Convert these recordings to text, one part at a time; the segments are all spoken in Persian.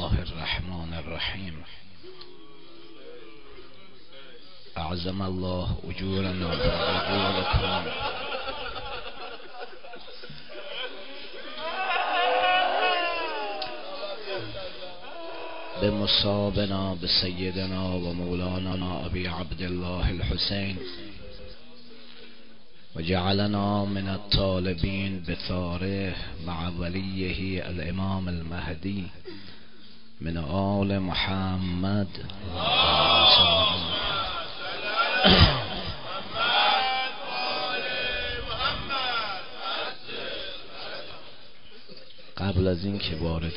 الله الرحمن الرحیم. اعظم الله اجورنا واجورکم. بمصابنا بسيدنا ومولانا أبي عبد الله الحسين، وجعلنا من الطالبين بثاره مع وليه الإمام المهدي من آل محمد. قبل از این که وارد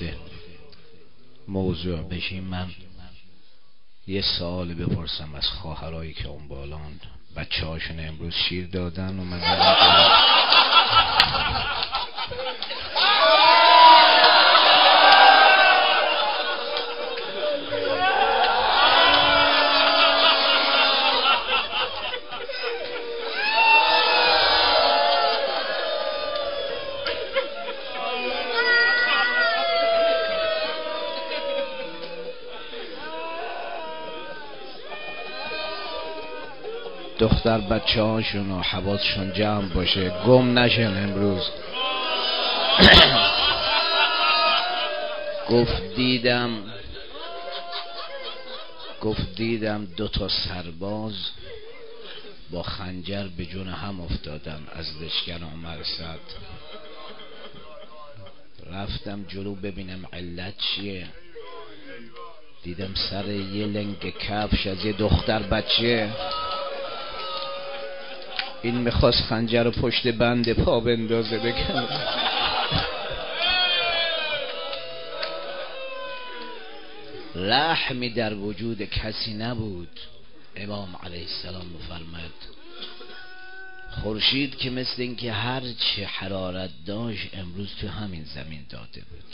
موضوع بشیم، من یه سوال بپرسم از خواهرایی که اون بالان بچه هاشون امروز شیر دادن و من دختر بچه هاشون و حواسشون جمع باشه، گم نشن امروز. گفت دیدم 2 سرباز با خنجر به جون هم افتادن از لشکر عمر سعد. رفتم جلو ببینم علت چیه، دیدم سر یه لنگ کفش از یه دختر بچه. این میخواست خنجر رو پشت بند پا بندازه بکنه. رحمی در وجود کسی نبود. امام علیه السلام فرمود خورشید که مثل این که هر چه حرارت داشت امروز تو همین زمین داده بود.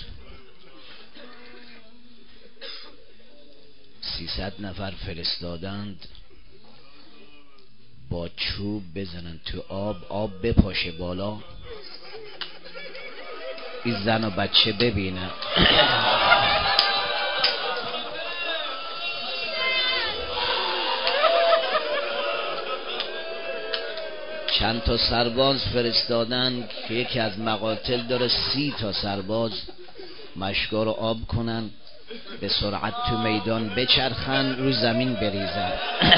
300 نفر فرستادند با چوب بزنن تو آب بپاشه بالا، این زن و بچه ببینن. چند تا سرباز فرستادن که یکی از مقاتل داره 30 تا سرباز مشکا رو آب کنن، به سرعت تو میدان بچرخن، رو زمین بریزن.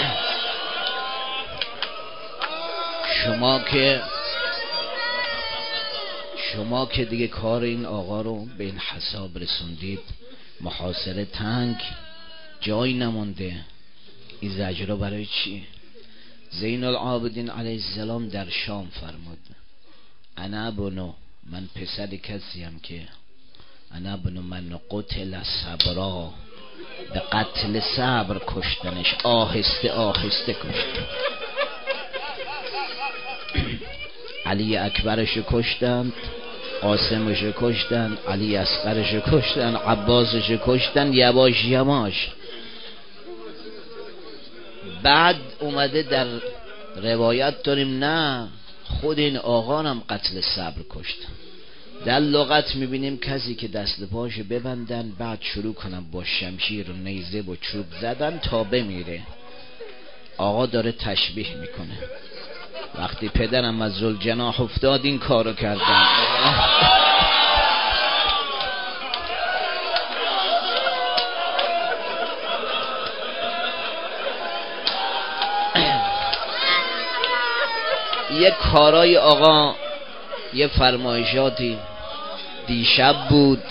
شما که دیگه کار این آقا رو به این حساب رسوندید، محاصره تنگ، جای نمونده، این زجر برای چی؟ زین العابدین علیه السلام در شام فرمود انا بنو، من پسر کسیم که انا بنو من قتل صبرا، به قتل صبر کشتنش، آهسته آهسته کشتن. علی اکبرش کشتن، قاسمش کشتن، علی اصغرش کشتن، عباسش کشتن، یواش یواش. بعد اومده در روایت داریم نه خود این آقا هم قتل صبر کشتن. در لغت میبینیم کسی که دست پاشو ببندن، بعد شروع کنن با شمشیر و نیزه و چوب زدن تا بمیره. آقا داره تشبیه میکنه. وقتی پدرم از ذوالجناح افتاد این کارو کردن. یه کارای آقا، یه فرمایشاتی دیشب بود،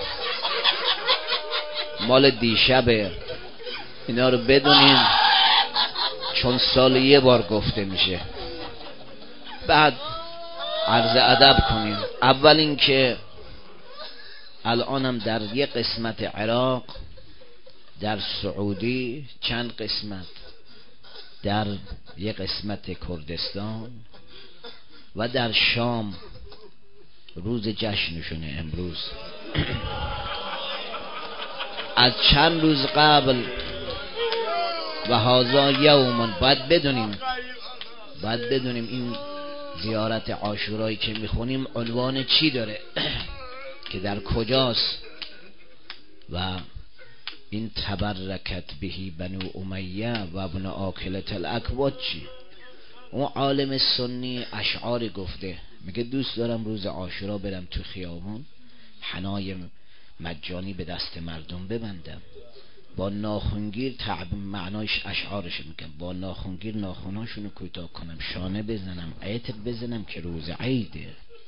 مال دیشبه، اینا رو بدونین چون سال یه بار گفته میشه. بعد عرض ادب کنیم. اول این که الانم در یک قسمت عراق، در سعودی چند قسمت، در یک قسمت کردستان و در شام روز جشنشونه امروز. از چند روز قبل و هذا یوم، باید بدونیم این زیارت عاشورایی که میخونیم عنوان چی داره که در کجاست و این تبرکت بهی بنو امیه و ابن آکلت الاکواد چی؟ اون عالم سنی اشعار گفته، میگه دوست دارم روز عاشورا برم تو خیابون حنای مجانی به دست مردم ببندم، با ناخونگیر معنایش اشعارش میگم، با ناخونگیر ناخوناشونو کوتاه کنم، شانه بزنم، عطر بزنم که روز عیده.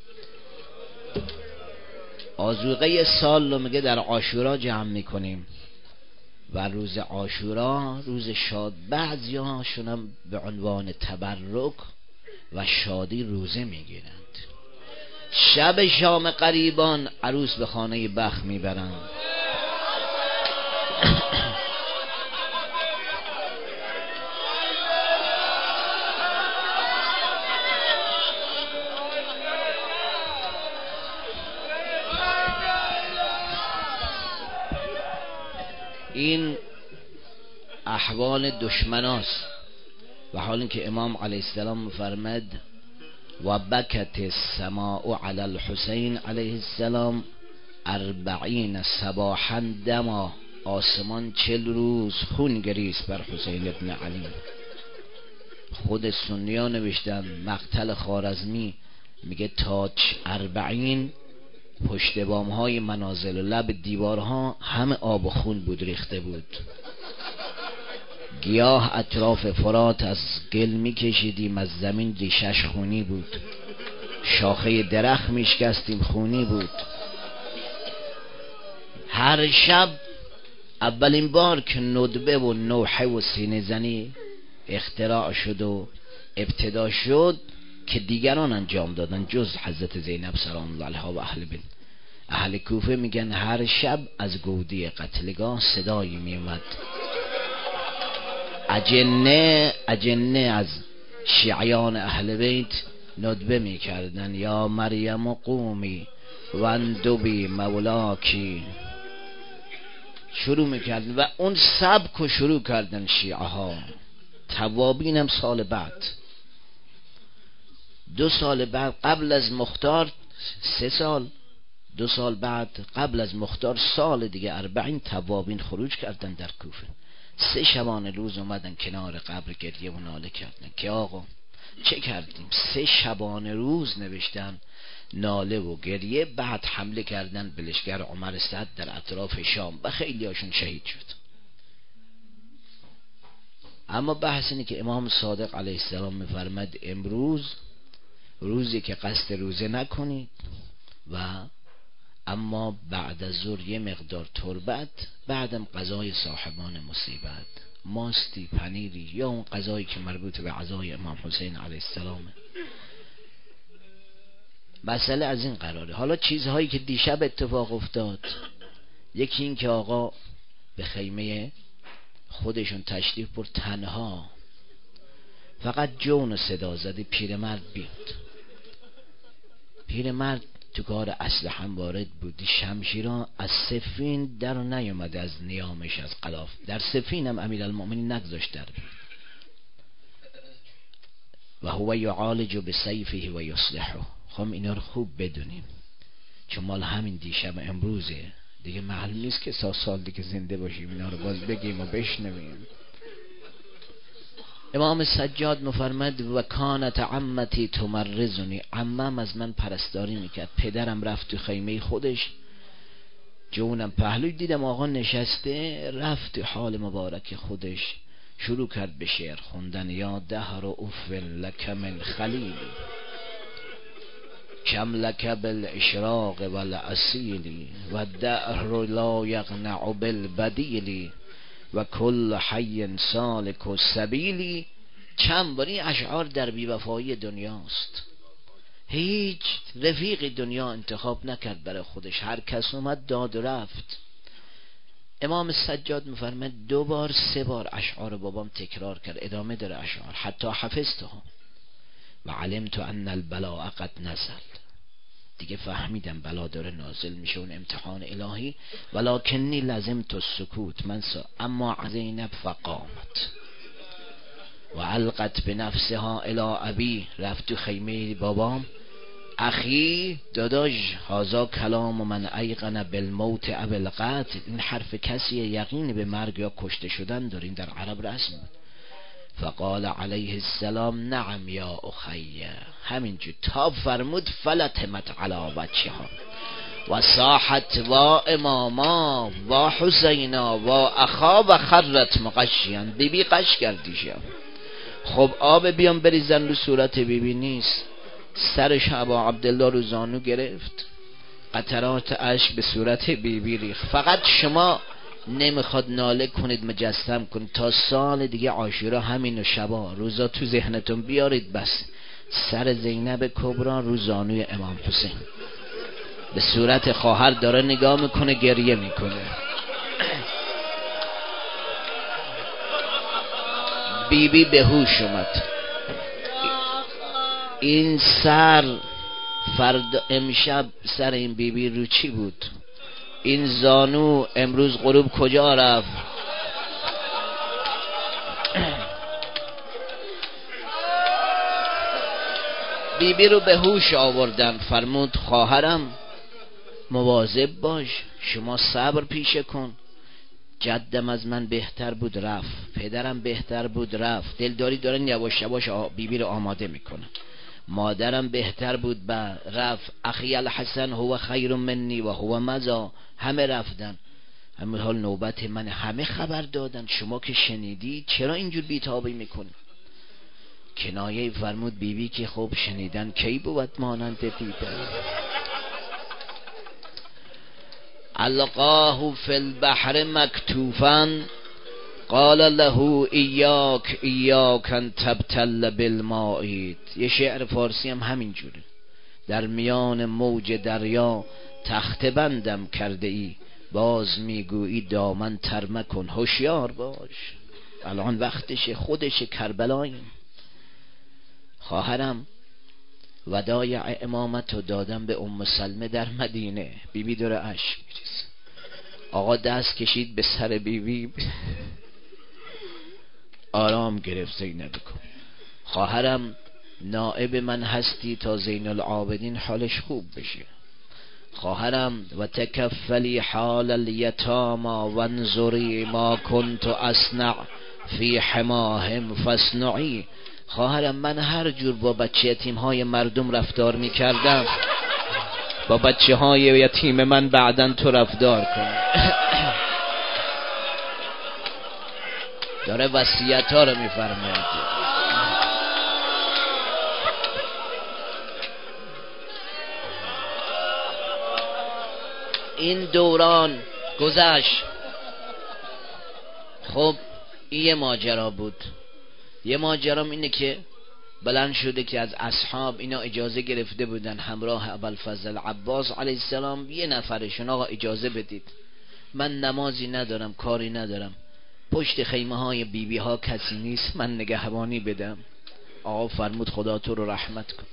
آذوقه سال رو میگه در عاشورا جمع میکنیم و روز عاشورا روز شاد، بعضی هاشونم به عنوان تبرک و شادی روزه میگیرند. شب شام قریبان عروس به خانه بخت میبرند. این احوال دشمناست و حال اینکه امام علیه السلام فرمد و بکت السماء علی الحسین علیه السلام 40 صباحا دما، آسمان 40 روز خون گریست بر حسین ابن علی. خود سنی ها نوشتن مقتل خوارزمی میگه تا 40 پشت بام های منازل و لب دیوارها همه آب و خون بود، ریخته بود. گیاه اطراف فرات از گل میکشیدیم، از زمین ریشش خونی بود، شاخه درخت میشکستیم خونی بود. هر شب اولین بار که ندبه و نوحه و سینه زنی اختراع شد و ابتدا شد که دیگران انجام دادن جز حضرت زینب سلام الله علیها و اهل کوفه میگن هر شب از گودی قتلگاه صدایی میومد، اجنه از شیعیان اهل بیت ندبه میکردن، یا مریم قومی وندبی مولاکی، شروع میکردن و اون سبک رو شروع کردن شیعه ها. توابین هم سال بعد، 2 سال بعد قبل از مختار، 3 سال 2 سال بعد قبل از مختار سال دیگه 40 توابین خروج کردن در کوفه. 3 شبانه روز اومدن کنار قبر گریه و ناله کردن که آقا چه کردیم. 3 شبانه روز نوشتن ناله و گریه. بعد حمله کردن به لشکر عمر سعد در اطراف شام و خیلی هاشون شهید شد. اما بحث اینه که امام صادق علیه السلام میفرماد امروز روزی که قصد روزه نکنید و اما بعد از ظهر یه مقدار تربت، بعدم غذای صاحبان مصیبت، ماستی، پنیری یا اون غذایی که مربوط به عزای امام حسین علیه السلامه. مسئله از این قراره. حالا چیزهایی که دیشب اتفاق افتاد، یکی این که آقا به خیمه خودشون تشریف برد، تنها فقط جون و صدا زده پیرمرد بیاد. پیرمرد تو کار اسلحه هم وارد بودی، شمشیران از سفین در نیومده از نیامش از غلاف، در سفین هم امیرالمؤمنین نگذاشت در بود و هو یعالج بسیفه و یصلحه. خب اینا رو خوب بدونیم چون مال همین دیشب امروزه دیگه، معلوم نیست که سال دیگه زنده باشیم اینا رو باز بگیم و بشنویم. امام سجاد مفرمد و کانت عمتی تمرزنی، عمم از من پرستاری میکرد. پدرم رفت تو خیمه خودش، جونم پهلوی دیدم آقا نشسته، رفت تو حال مبارک خودش، شروع کرد به شعر خوندن. یا دهر و افل لک من خلیلی کم لک بالاشراق والاسیلی و دهر لا یقنع بالبدیلی و کل حی سالک و سبیلی. چند باری اشعار در بیوفایی دنیاست. هیچ رفیق دنیا انتخاب نکرد برای خودش، هر کس اومد داد و رفت. امام سجاد میفرماد 2 بار 3 بار اشعار بابام تکرار کرد، ادامه داره اشعار، حتی حفظتها و علمت ان البلاء قد نزل، دیگه فهمیدم بلا داره نازل میشه، اون امتحان الهی. ولکنی لزمت السکوت من اما زینب فقامت و علقت به نفسها الی ابی، رفت تو خیمه بابام اخی داداش، هازا کلام من ایقن بالموت او القتل، این حرف کسی یقین به مرگ یا کشته شدن دارین، در عرب رسم بود. فقال علیه السلام نعم یا اخی، همینجور تا فرمود فلتمت علی وجهها و صاحت و اماما و حسینا و اخا و خرت مغشیان. بیبی قش کردیشم. خب آب بیام بریزن رو صورت بیبی نیست. سرش ابا عبدالله رو زانو گرفت، قطرات اشک به صورت بیبی ریخت. فقط شما نمیخواد ناله کنید، مجسم کنید تا سال دیگه عاشورا همین شبا روزا تو ذهنتون بیارید. بس سر زینب کبرا رو زانوی امام حسین، به صورت خواهر داره نگاه میکنه، گریه میکنه. بیبی به هوش اومد. این سر امشب سر این بیبی رو چی بود؟ این زانو امروز غروب کجا رفت؟ بیبی رو به هوش آوردن. فرمود خواهرم مواظب باش، شما صبر پیشه کن. جدم از من بهتر بود رفت، پدرم بهتر بود رفت. دلداری دارن یواش یواش بیبی رو آماده میکنن. مادرم بهتر بود رفت. اخی الحسن هو خیر منی و هو مزا. همه رفتن، همه حال نوبت من. همه خبر دادن، شما که شنیدی چرا اینجور بیتابی میکنی؟ کنایه فرمود بیبی که خب شنیدن کی بود مانند دیدن. القاه فی البحر مکتوفا قال له ایاک ایاک ان تبتل بالماء. یه شعر فارسی هم همین جوره. در میان موج دریا تخته بندم کرده ای، باز میگویی دامن تر مکن. هوشیار باش، الان وقتشه، خودش کربلاییم. خواهرم ودایع امامت رو دادم به ام سلمه در مدینه. بیبی داره اشک میریزه. آقا دست کشید به سر بیبی، آرام گرفت. زینب کن خواهرم نائب من هستی تا زین العابدین حالش خوب بشه. خواهرم و تکفلی حال الیتاما وانظری ما کنت اصنع فی حماهم فاصنعی. خواهرم من هر جور با بچه یتیم های مردم رفتار میکردم، با بچه های یتیم من بعدن تو رفتار کن. داره وصیت ها رو میفرماید. این دوران گذشت. خب این یه ماجرا بود. یه ماجرام اینه که بلند شده که از اصحاب اینا اجازه گرفته بودن همراه ابوالفضل عباس علیه السلام، یه نفرشون آقا اجازه بدید، من نمازی ندارم کاری ندارم، پشت خیمه های بیبی ها کسی نیست، من نگهبانی بدم. آقا فرمود خدا تو رو رحمت کن.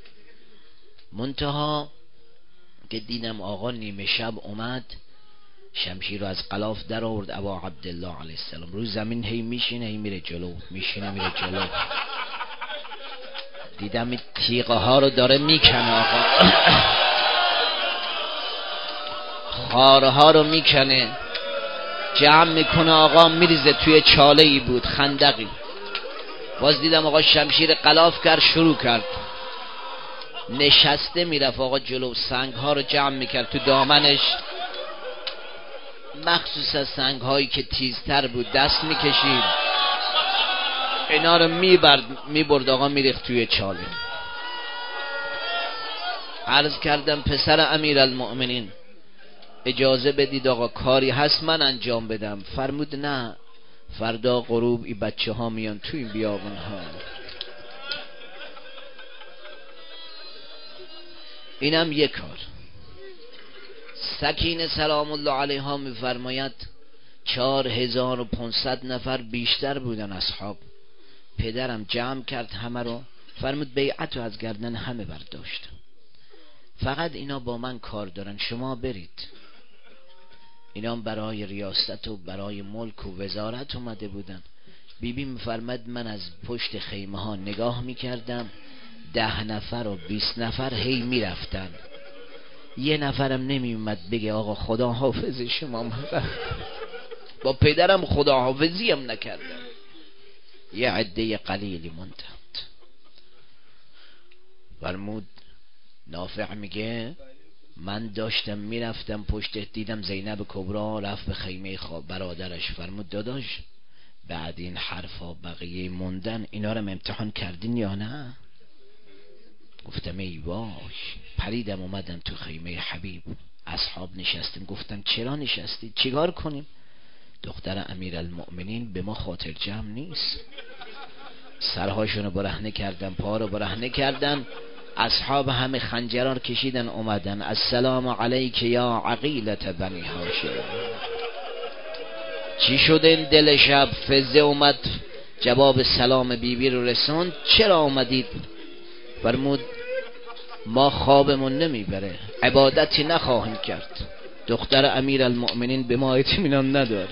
منتها که دیدم آقا نیمه شب اومد، شمشیر رو از غلاف در آورد ابا عبدالله علیه السلام، رو زمین هی میشینه هی میره جلو، میشینه میره جلو. دیدم این تیغه ها رو داره میکنه آقا، خاره ها رو میکنه، جمع میکنه آقا، میریزه توی چاله ای بود، خندقی. باز دیدم آقا شمشیر غلاف کرد، شروع کرد نشسته میرفت آقا جلو، سنگ ها رو جمع میکرد تو دامنش، مخصوصا سنگ هایی که تیزتر بود دست میکشید، اینا رو میبرد آقا میریخت توی چاله. عرض کردم پسر امیر المؤمنین اجازه بدید آقا کاری هست من انجام بدم. فرمود نه، فردا غروب این بچه ها میان توی این بیابون ها. اینم یک کار. سکینه سلام الله علیها میفرماید 4500 نفر بیشتر بودن اصحاب. پدرم جمع کرد همه رو، فرمود بیعت رو از گردن همه برداشت، فقط اینا با من کار دارن، شما برید. اینا برای ریاست و برای ملک و وزارت اومده بودن. بیبی میفرماد من از پشت خیمه ها نگاه میکردم، 10 نفر و 20 نفر هی میرفتن، یه نفرم نمیومد بگه آقا خدا حافظ شما، با پدرم خدا حافظی هم نکردم. یه عده قلیلی موندند. فرمود نافع میگه من داشتم میرفتم پشت، دیدم زینب کبرا رفت به خیمه خواب برادرش. فرمود داداش بعد این حرفا بقیه موندن، اینا رو امتحان کردین یا نه؟ گفتم ای باش. پریدم اومدم تو خیمه حبیب، اصحاب نشستیم. گفتم چرا نشستید؟ چیکار کنیم؟ دختر امیرالمؤمنین به ما خاطر جمع نیست. سرهاشونو برهنه کردن، پا رو برهنه کردن، اصحاب همه خنجرار کشیدن اومدن. السلام علیک یا عقیلة بنی هاشم. چی شد این دل شب؟ فزه اومد جواب سلام بیبی رو رسوند. چرا اومدید؟ فرمود ما خوابمون نمیبره، عبادتی نخواهیم کرد. دختر امیرالمؤمنین به ما اطمینان نداره.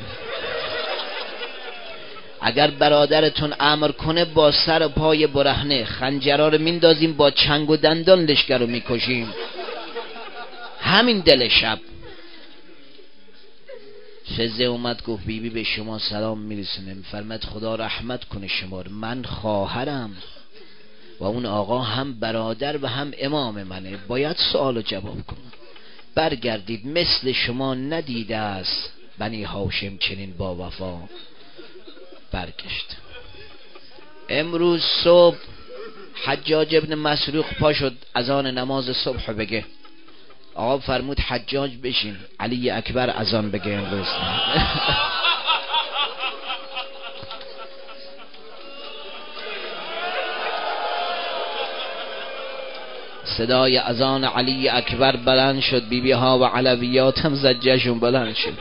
اگر برادرتون امر کنه با سر و پای برهنه خنجرها رو میندازیم، با چنگ و دندان لشکر رو میکشیم. همین دل شب. فزه اومد گفت بیبی به شما سلام میرسونه. فرمد خدا رحمت کنه شما، من خواهرم و اون آقا هم برادر و هم امام منه، باید سوال جواب کنم. برگردید، مثل شما ندیده است بنی هاشم چنین با وفا. برگشت. امروز صبح حجاج ابن مسروق پا شد اذان نماز صبح بگه. آقا فرمود حجاج بشین، علی اکبر اذان بگه امروز. صدای اذان علی اکبر بلند شد، بیبی ها و علویات هم زجهشون بلند شد.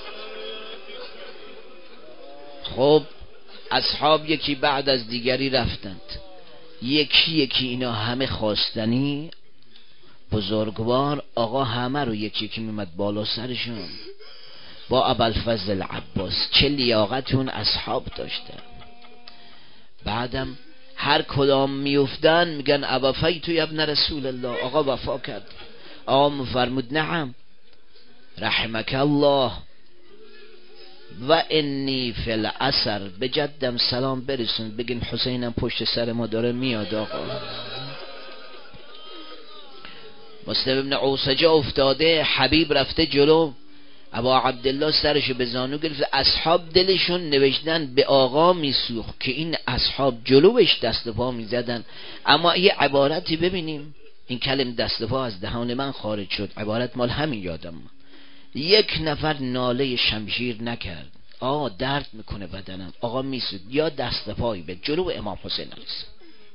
خب اصحاب یکی بعد از دیگری رفتند، یکی یکی اینا همه خواستنی بزرگوار. آقا همه رو یکی یکی میمد بالا سرشون با ابوالفضل عباس. چه لیاقتون اصحاب داشتن. بعدم هر کدام میافتن میگن ابوفیت ابن رسول الله، آقا وفا کرد. آقا مفرمود نعم رحمک الله و انی فی الاثر، به جدم سلام برسون، بگین حسینم پشت سر ما داره میاد. آقا مسلم ابن عوسجه افتاده، حبیب رفته جلو، ابا عبدالله سرشو به زانو گرفت. اصحاب دلشون نوشتن به آقا میسوخت که این اصحاب جلوش دست و پا میزدن. اما یه عبارتی ببینیم، این کلم دست و پا از دهان من خارج شد، عبارت مال همین یادم. یک نفر ناله شمشیر نکرد، آقا درد میکنه بدنم، آقا میسود، یا دست پایی به جلو امام حسین علیه السلام.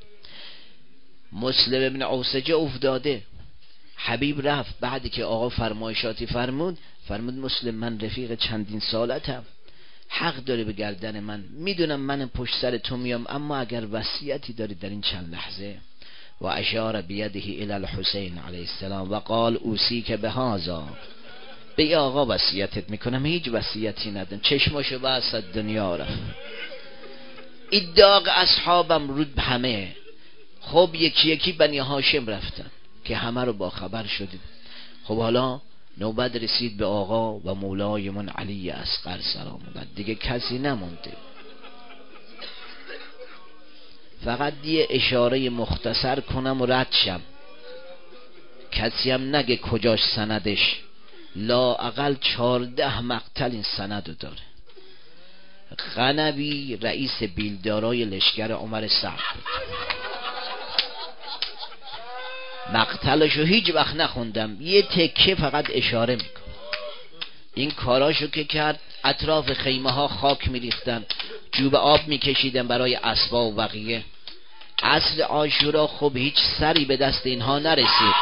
مسلم ابن عوسجه افتاده، حبیب رفت بعدی که آقا فرمایشاتی فرمود مسلم من رفیق چندین سالتم، حق داری به گردن من، میدونم من پشت سر تو میام، اما اگر وصیتی داری در این چند لحظه. و اشار بیده الی الحسین علیه السلام و قال اوصیک بهذا، به آقا وصیتت میکنم. هیچ وصیتی ندارم، چشماشو بس دنیا رفت. ادعاق اصحابم رود همه. خب یکی یکی بنی هاشم رفتن که همه رو با خبر شدیم. خب حالا نوبت رسید به آقا و مولایمون علی اصغر سلام الله. دیگه کسی نمونده. فقط یه اشاره مختصر کنم و رد شم، کسی هم نگه کجاش سندش. لا اقل 14 مقتل این سند داره. غنوی رئیس بیلدارای لشکر عمر سعد بود. مقتلشو هیچ وقت نخوندم، یه تکه فقط اشاره میکنم. این کاراشو که کرد، اطراف خیمه ها خاک میریختن، جوب آب میکشیدن برای اسبا و بقیه. عصر عاشورا خب هیچ سری به دست اینها نرسید.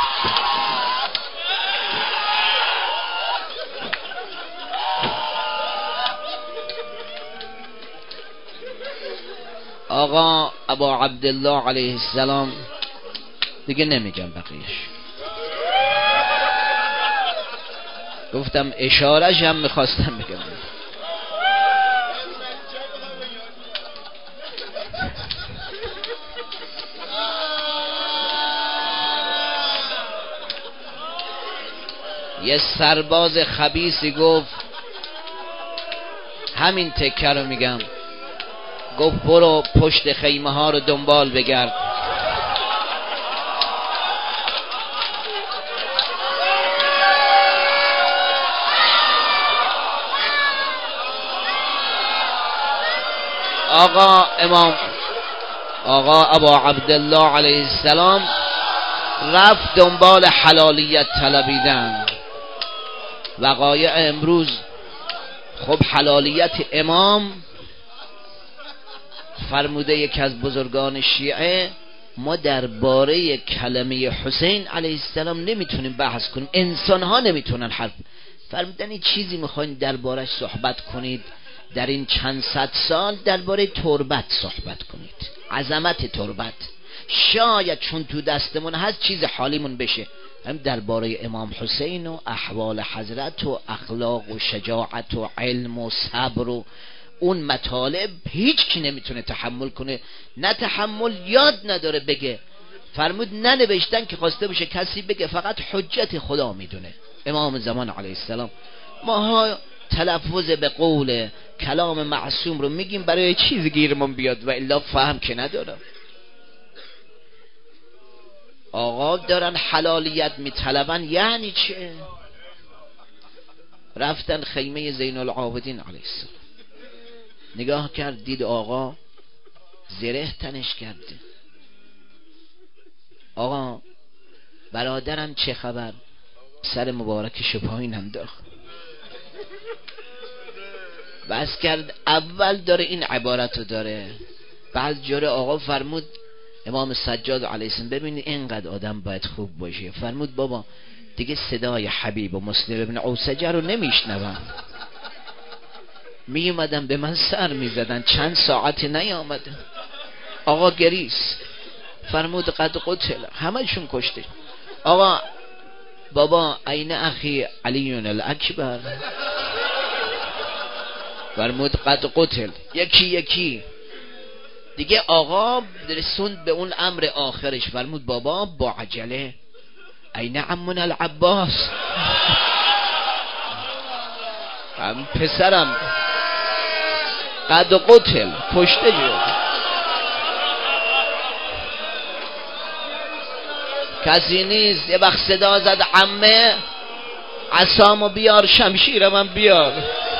آقا ابا عبدالله علیه السلام، دیگه نمیگم بقیهش، گفتم اشارهش هم میخواستم بگم. یه سرباز خبیثی گفت، همین تکه رو میگم، گفت برو پشت خیمه ها رو دنبال بگرد. آقا ابا عبدالله علیه السلام رفت دنبال حلالیت طلبیدن. وقایع امروز، خب حلالیت امام فرموده یک از بزرگان شیعه، ما درباره کلمه حسین علیه السلام نمیتونیم بحث کنیم، انسان ها نمیتونن حرف فرمودن. این چیزی میخواین دربارش صحبت کنید، در این چند صد سال درباره تربت صحبت کنید، عظمت تربت، شاید چون تو دستمون هست چیز حالیمون بشه. هم درباره امام حسین و احوال حضرت و اخلاق و شجاعت و علم و صبر و اون مطالب هیچ کی نمیتونه تحمل کنه، نه تحمل یاد نداره بگه. فرمود ننوشتن که خواسته باشه کسی بگه، فقط حجت خدا میدونه. امام زمان علیه السلام، ماها تلفظ به قول کلام معصوم رو میگیم برای چیز گیرمون بیاد و الا فهم که نداره. آقا دارن حلالیت میطلبن، یعنی چه؟ رفتن خیمه زین العابدین علیه السلام، نگاه کرد، دید آقا زره تنش کرده. آقا برادرم چه خبر؟ سر مبارکش پایین انداخت، بس کرد. اول داره این عبارتو داره، بعد جوره آقا فرمود امام سجاد علیه السلام ببینید اینقدر آدم باید خوب باشه. فرمود بابا دیگه صدای حبیب و مسلم ابن اوسجه رو نمیشنوم، میومدن به من سر میزدن، چند ساعت نیامدن. آقا گریس. فرمود قد قتل، همشون کشته. آقا بابا این اخی علی الاکبر؟ فرمود قد قتل. یکی دیگه آقا رسوند به اون امر آخرش. فرمود بابا با عجله، این عمنا العباس؟ هم پسرم قد قتل، کشته شد. کسی نیست. یه وقت صدا زد عمه عصامو بیار، شمشیرم هم بیار.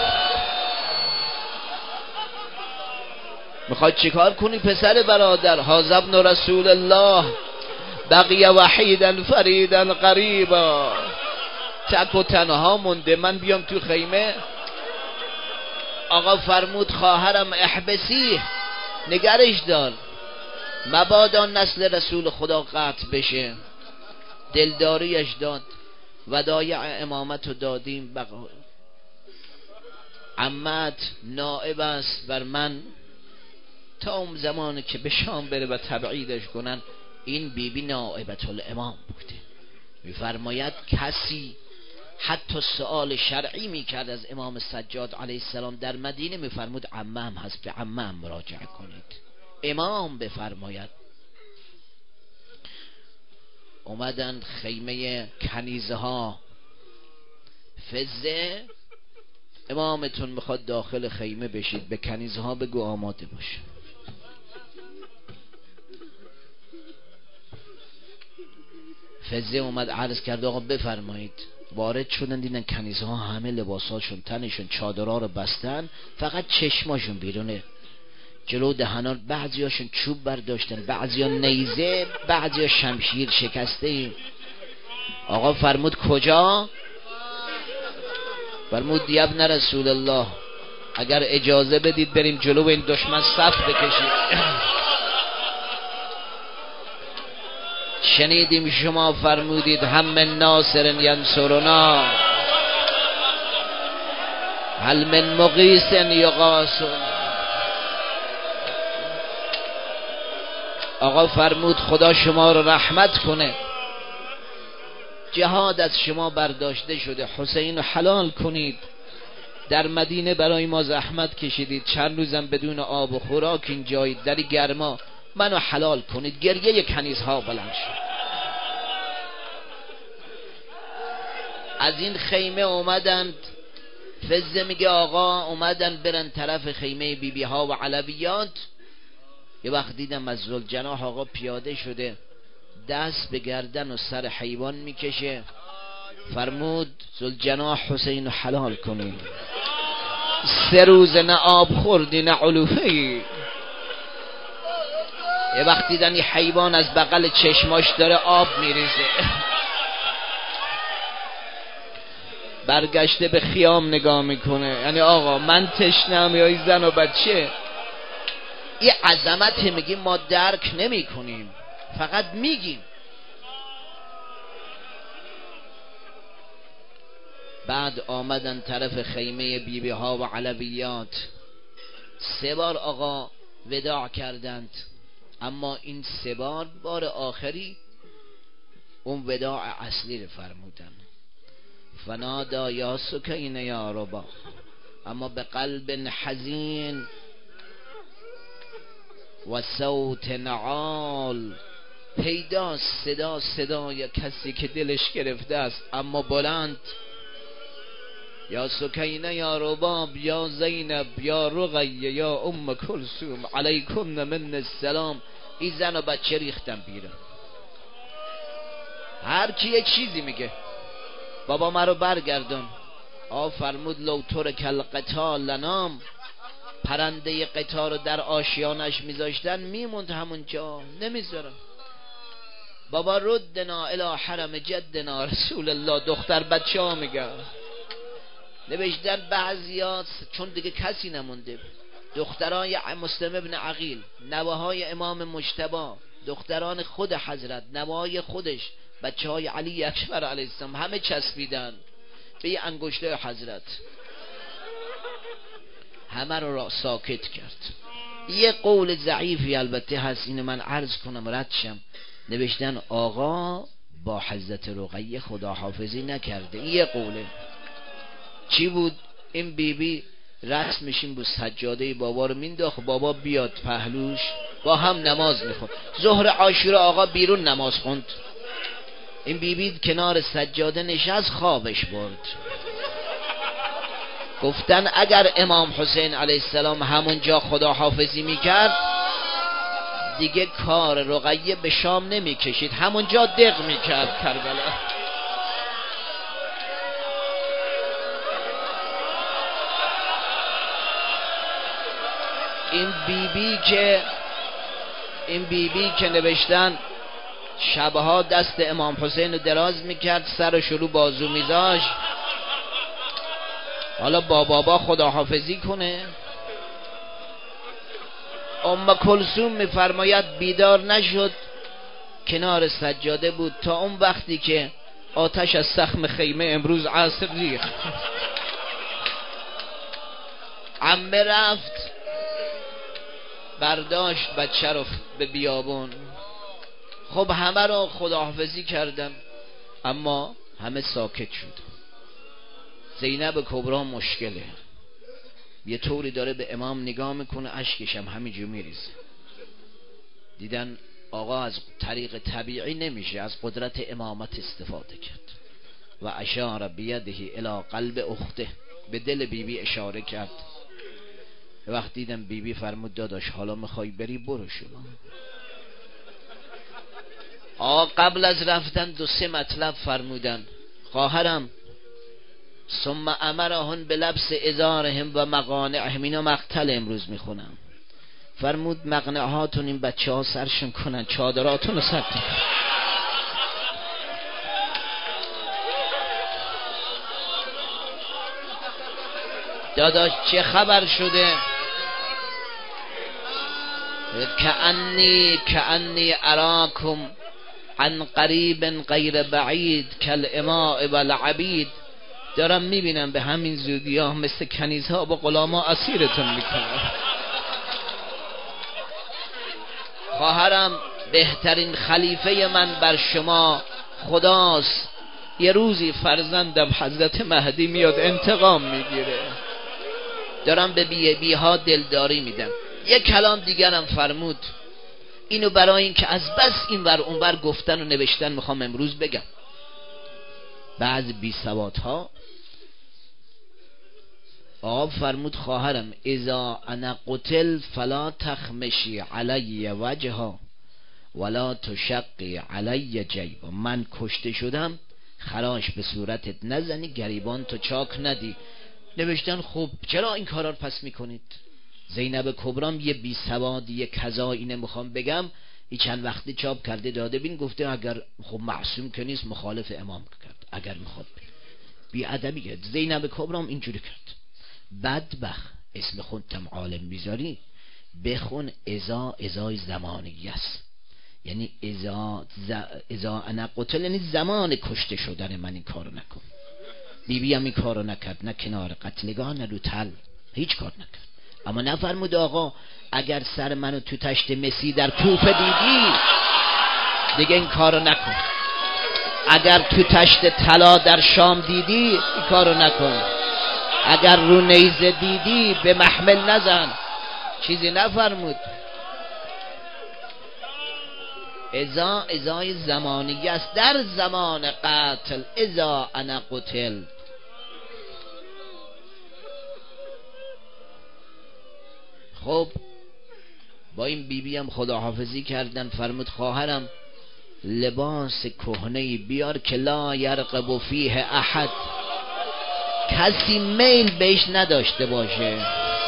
میخواد چیکار کنی پسر برادر؟ هذا ابن رسول الله بقی وحیدا فریدا قریبا، تک و تنها مونده، من بیام تو خیمه؟ آقا فرمود خواهرم احبسی، نگرش دار، مبادا نسل رسول خدا قطع بشه. دلداریش داد، ودایع امامت رو دادیم. عمت نائب است بر من تا اون زمانی که به شام بره و تبعیدش کنن. این بیبی نائبت الامام بوده. میفرماید کسی حتی سؤال شرعی میکرد از امام سجاد علیه السلام در مدینه، میفرمود عمم هست، به عمم مراجعه کنید. امام بفرماید. اومدن خیمه کنیزه ها، فزه امامتون میخواد داخل خیمه بشید، به کنیزه ها بگو آماده باشه. فزه اومد عرض کرد آقا بفرمایید. وارد شدن، دیدن کنیزه ها همه لباساشون، تنشون، چادرها رو بستن، فقط چشماشون بیرونه، جلو دهنان. بعضی هاشون چوب برداشتن، بعضی ها نیزه، بعضی ها شمشیر شکسته. آقا فرمود کجا؟ فرمود ابن رسول الله اگر اجازه بدید بریم جلو این دشمن صف بکشید. شنیدیم شما فرمودید هم من ناصر ینصرنا، هل من مغیث یغاثنا. آقا فرمود خدا شما رو رحمت کنه، جهاد از شما برداشته شده، حسین رو حلال کنید. در مدینه برای ما زحمت کشیدید، چند روزم بدون آب و خوراک اینجایید، در گرما، منو حلال کنید. گریه کنیزها بلند شد. از این خیمه اومدند. فزه میگه آقا اومدن برن طرف خیمه بیبی ها و علویات. یه وقت دیدم از ذوالجناح آقا پیاده شده، دست به گردن و سر حیوان میکشه. فرمود ذوالجناح حسین حلال کنی، 3 روز نه آب خوردی نه علوفه‌ای. یه وقت دیدن یه حیوان از بغل چشماش داره آب میریزه، برگشته به خیام نگاه میکنه، یعنی آقا من تشنم یا این زن و بچه. این عظمت میگیم ما درک نمی کنیم، فقط میگیم. بعد آمدن طرف خیمه بیبی ها و علویات. 3 بار آقا وداع کردند، اما این 3 بار آخری اون وداع اصلی رو فرمودن. فنادا یا سکین یا ربا، اما به قلب حزین و صوت نعال. پیداست صدای کسی که دلش گرفته است اما بلند. یا سکینه یا رباب یا زینب یا رقیه یا ام کلثوم علیکم من السلام. این زن و بچه ریختن بیرون. هر کی یه چیزی میگه، بابا ما رو برگردون. فرمود لو ترک القطار لنام. پرنده قطار رو در آشیانش میذاشتن میموند همونجا، نمیذارن. بابا ردنا الی حرم جدنا رسول الله. دختر بچه ها میگه نوشتن بعضیات چون دیگه کسی نمونده، دخترای مسلم ابن عقیل، نوه‌های امام مجتبی، دختران خود حضرت، نوه‌های خودش، بچه های علی اکبر علیه السلام، همه چسبیدن به یه انگشته حضرت، همه رو را ساکت کرد. یه قول ضعیفی البته هست، اینو من عرض کنم ردشم. نوشتن آقا با حضرت رقیه خداحافظی نکرده. این یه قوله. چی بود؟ این بیبی رسمش این بود سجاده بابا رو مینداخت، بابا بیاد پهلوش با هم نماز میخوند. ظهر عاشورا آقا بیرون نماز خوند، این بیبی کنار سجاده نشست، خوابش برد. گفتن اگر امام حسین علیه السلام همونجا خداحافظی میکرد دیگه کار رقیه به شام نمیکشید، همونجا دق میکرد کربلا. این بیبی که نوشتن شبها دست امام حسین رو دراز میکرد، سرش رو بازو میذاشت، حالا با بابا خداحافظی کنه. ام کلثوم میفرماید بیدار نشد، کنار سجاده بود تا اون وقتی که آتش از سقف خیمه امروز عصر ریخت. عمه رفت برداشت بچه رو به بیابون. خب همه رو خداحافظی کردن اما همه ساکت شد. زینب کبرا مشکله، یه طوری داره به امام نگاه میکنه، اشکش هم همینجور میریزه. دیدن آقا از طریق طبیعی نمیشه، از قدرت امامت استفاده کرد و اشار بیده الی قلب اخته، به دل بیبی اشاره کرد. وقت دیدم بیبی فرمود داداش حالا میخوای بری برو شما. قبل از رفتن 2-3 مطلب فرمودن. خواهرم ثم امرهن بلبس ازارهم و مقانعهم، اینا مقتل امروز میخونم. فرمود مقنعهاتون این بچه ها سرشون کنن، چادراتون رو سر کنن. داداش چه خبر شده؟ کأنی اراکم عن قریب غیر بعید کالاماء والعبید. دارم میبینم به همین زودی ها مثل کنیزها با غلاما اسیرتون میکنم. خواهرم بهترین خلیفه من بر شما خداست، یه روزی فرزندم حضرت مهدی میاد انتقام میگیره. دارم به بیبی ها دلداری میدم. یک کلام دیگرم فرمود، اینو برای این که از بس این ور اون ور گفتن و نوشتن میخوام امروز بگم. بعض بی سوادها آقا فرمود خواهرم اذا انا قتل فلا تخمشی علی وجها ولا تشقی علی جیبا، من کشته شدم خراش به صورتت نزنی، گریبان تو چاک ندی. نوشتن خب چرا این کارا رو پس میکنید؟ زینب کبرام یه بی سواد یه کذا اینه میخوام بگم، این چند وقتی چاپ کرده داده بین، گفته اگر خب معصوم که نیست مخالف امام کرد، اگر میخواد بی ادبی کرد. زینب کبرام اینجوری کرد. بدبخت اسم خودتم عالم بیزاری بخون ازای زمانیه است، یعنی ازا انا قتل، یعنی زمان کشته شدن من این کارو نکن. بیبی هم این کارو نکرد، نه کنار قتلگاه نه رو تل، هیچ کار نکرد. اما نفرمود آقا اگر سر منو تو تشت مسی در کوفه دیدی دیگه این کارو نکن، اگر تو تشت طلا در شام دیدی این کارو نکن، اگر رو نیزه دیدی به محمل نزن. چیزی نفرمود. ازای زمانیه است، در زمان قتل ازا انا قتل. خب با این بیبی هم خداحافظی کردن. فرمود خواهرم لباس کهنه‌ای بیار که لا یرقب فیه احد، کسی میل بهش نداشته باشه.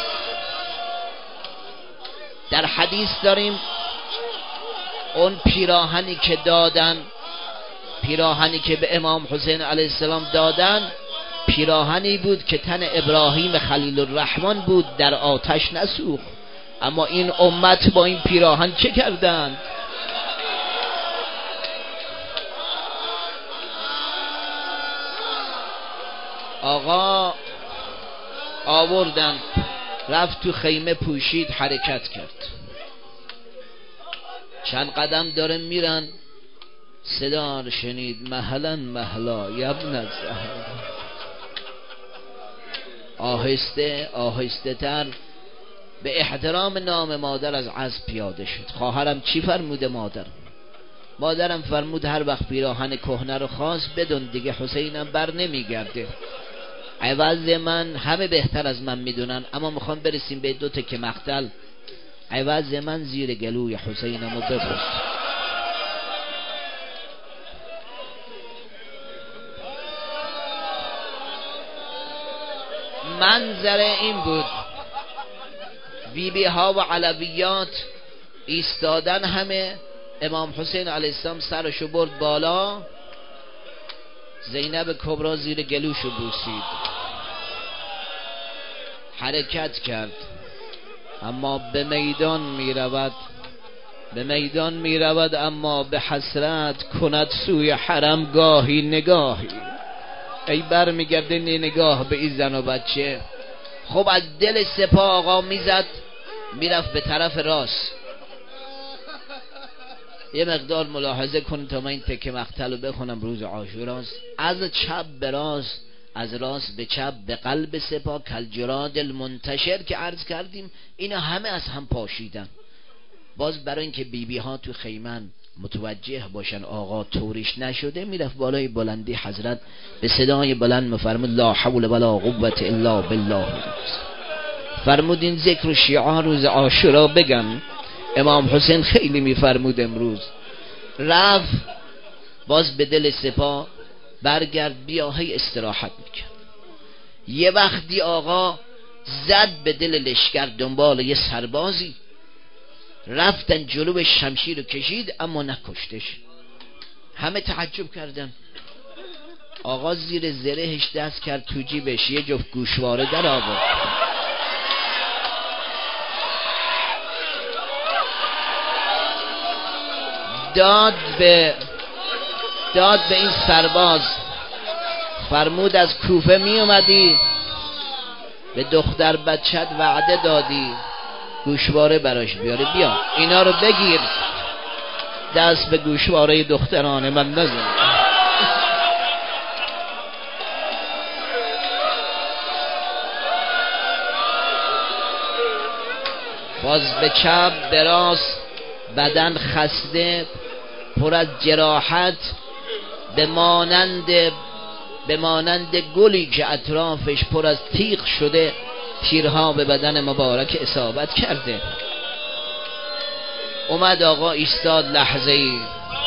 در حدیث داریم اون پیراهنی که دادن، پیراهنی که به امام حسین علیه السلام دادن، پیراهنی بود که تن ابراهیم خلیل الرحمن بود، در آتش نسوخت. اما این امت با این پیراهن چه کردند؟ آقا آوردن رفت تو خیمه پوشید حرکت کرد. چند قدم داره میرن صدا رو شنید مهلا مهلا یبن الزهرا. آهسته آهسته تر به احترام نام مادر از اسب پیاده شد. خواهرم چی فرموده مادر؟ مادرم فرمود هر وقت پیراهن کهنه رو خواست بدون دیگه حسینم بر نمیگرده، عوض من همه بهتر از من میدونن، اما میخوام برسیم به 2 تکه مقتل، عوض من زیر گلوی حسینم رو ببرد. منظر این بود بیبی ها و علویات ایستادن، همه امام حسین علیه السلام سرشو برد بالا، زینب کبرا زیر گلوشو بوسید، حرکت کرد. اما به میدان می رود اما به حسرت کند سوی حرم گاهی نگاهی. ای بر می گرده نگاه به این زن و بچه. خب از دل سپاه آقا میزد میرفت به طرف راست. یه مقدار ملاحظه کنید تا من این تکه مقتل رو بخونم. روز عاشوراست، از چپ به راست، از راست به چپ به قلب سپاه کالجراد المنتشر که عرض کردیم اینا همه از هم پاشیدن. باز برای اینکه بیبی ها تو خیمن متوجه باشن آقا طوریش نشده، میرفت بالای بلندی حضرت به صدای بلند مفرمود لا حول ولا قوة الا بالله. فرمود این ذکر و شعار روز عاشورا بگم. امام حسین خیلی میفرمود امروز رفت باز به دل سپاه برگرد بیا، هی استراحت میکرد. یه وقتی آقا زد به دل لشکر دنبال یه سربازی، رفتن جلو شمشیر رو کشید اما نکشتش. همه تعجب کردن. آقا زیر زرهش دست کرد تو جیبش یه جفت گوشواره در آورد، داد به این سرباز. فرمود از کوفه می اومدی به دختر بچت وعده دادی گوشواره براش بیاره، بیا اینا رو بگیر، دست به گوشواره دختران من نزن. باز به چپ به راست، بدن خسته پر از جراحت، به مانند به مانند گلی که اطرافش پر از تیغ شده، تیرها به بدن مبارک اصابت کرده. اومد آقا ایستاد لحظه ای،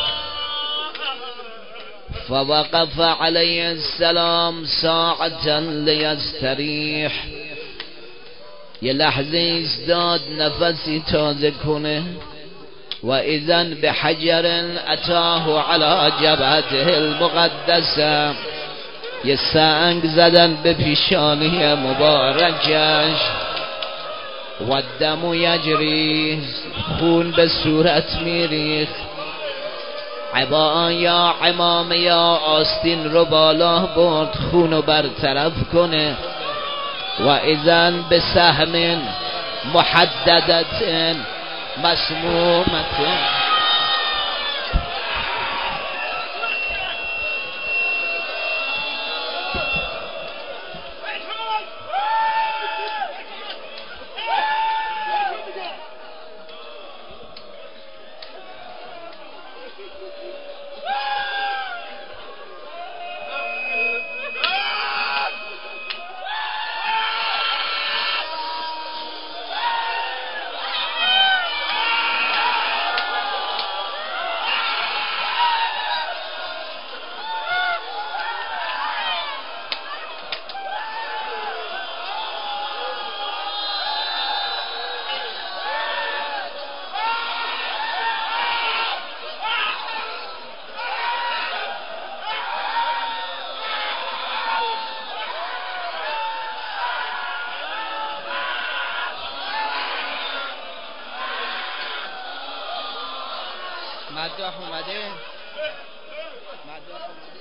فوقف علیه السلام ساعتا لیستریح، یه لحظه ایستاد نفسی تازه کنه. و اذن به حجر اتاه علی جبهته المقدسه، یه سنگ زدن به پیشانی مبارکش. و الدم یجری، خون به صورت میریخت. عبا یا عمامه یا آستین رو بالا برد خونو برطرف کنه. و اذن به سهم محددت مسمومت، مداح اومده، مداح اومده.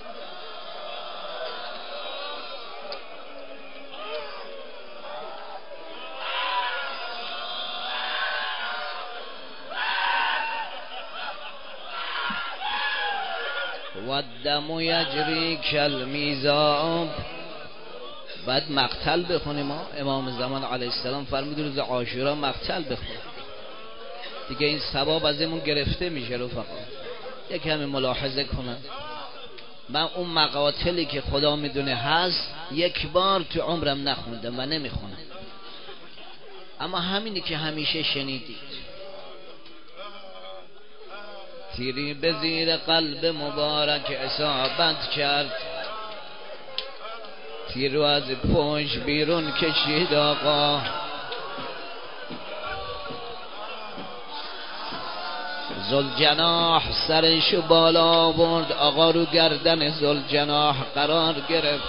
و الدم یجری کالمیزاب. بعد مقتل بخونیم. ما امام زمان علیه السلام فرمود روز عاشورا مقتل بخون، دیگه این ثواب از اینمون گرفته میشه. رفقا یک کمی ملاحظه کنم، من اون مقاتلی که خدا میدونه هست یک بار تو عمرم نخوندم و نمیخونم، اما همینی که همیشه شنیدید. تیری به زیر قلب مبارک اصابت کرد، تیر رو از پشت بیرون کشید آقا. ذوالجناح سرشو بالا آورد آقا، رو گردن ذوالجناح قرار گرفت.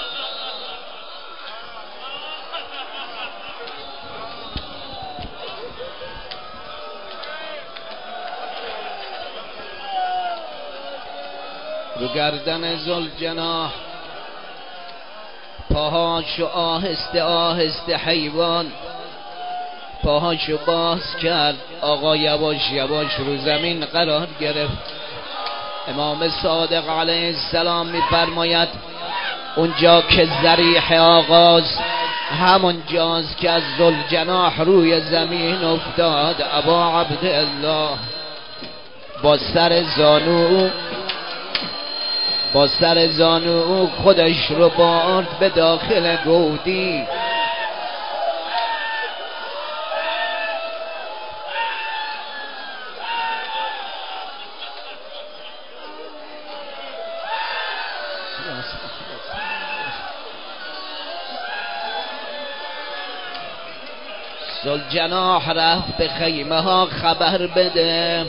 رو گردن ذوالجناح پاهاشو آهسته آهسته حیوان پاهاشو باز کرد آقا، یواش یواش رو زمین قرار گرفت. امام صادق علیه السلام میفرماید اونجا که ذریح آغاز همون جاست که از ذوالجناح روی زمین افتاد. ابا عبدالله با سر زانو خودش رو برد به داخل گودی. ذوالجناح رفت به خیمه ها خبر بده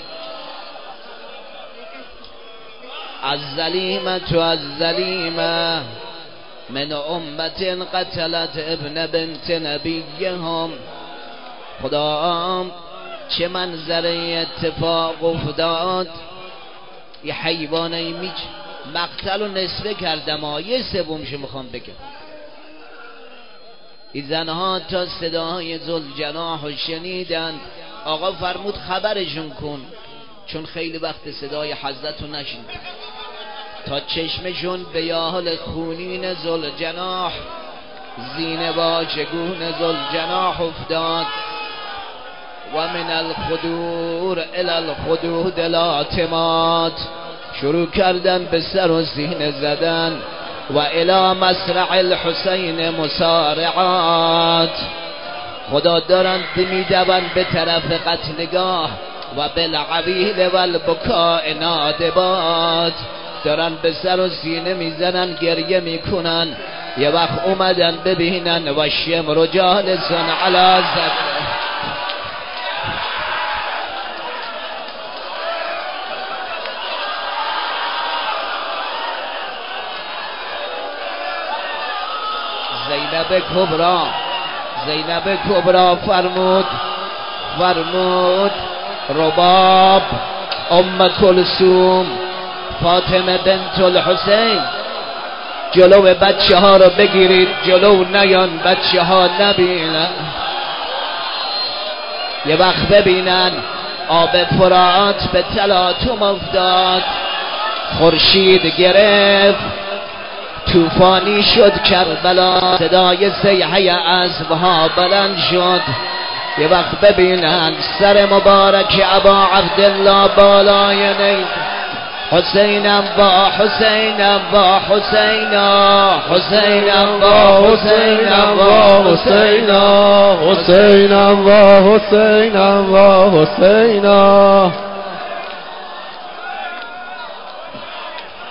از ظلیمت و از ظلیمه من امت قتلت ابن بنت نبیهم. خدا چه منظره اتفاق افتاد. یه حیوانه مقتل و نصفه کردم، یه سومشو میخوام بگم. این زنها تا صداهای ذوالجناح رو شنیدن آقا فرمود خبرشون کن، چون خیلی وقت صدای حضرت رو نشنیدن. تا چشمشون به یال خونین ذوالجناح زینه واژگون ذوالجناح افتاد. و من الخدور الی الخدود لاتمات، شروع کردن به سر و سینه زدن. و الی مسرع الحسین مسارعات. خدا دارند میدوند به طرف قتلگاه و بالعویل و البکاء نادبات، دارن به سر و سینه میزنن گریه میکنن. یه وقت اومدن ببینن و شمر جالسن علی زبر. زینب کبرا فرمود رباب ام کلثوم فاطمه بنت الحسین، جلو بچه ها رو بگیرید، جلو نیان بچه ها نبینن. یه وقت ببینن آب فرات به تلاطم افتاد، خورشید گرفت، طوفانی شد کربلا، صدای صیحه اسبها بلند شد. یه وقت ببینن سر مبارک ابا عبدالله بالای نیز، حسینم با حسینم با حسینا، حسینم با حسینم با حسینا، حسینم با حسینم با حسینا.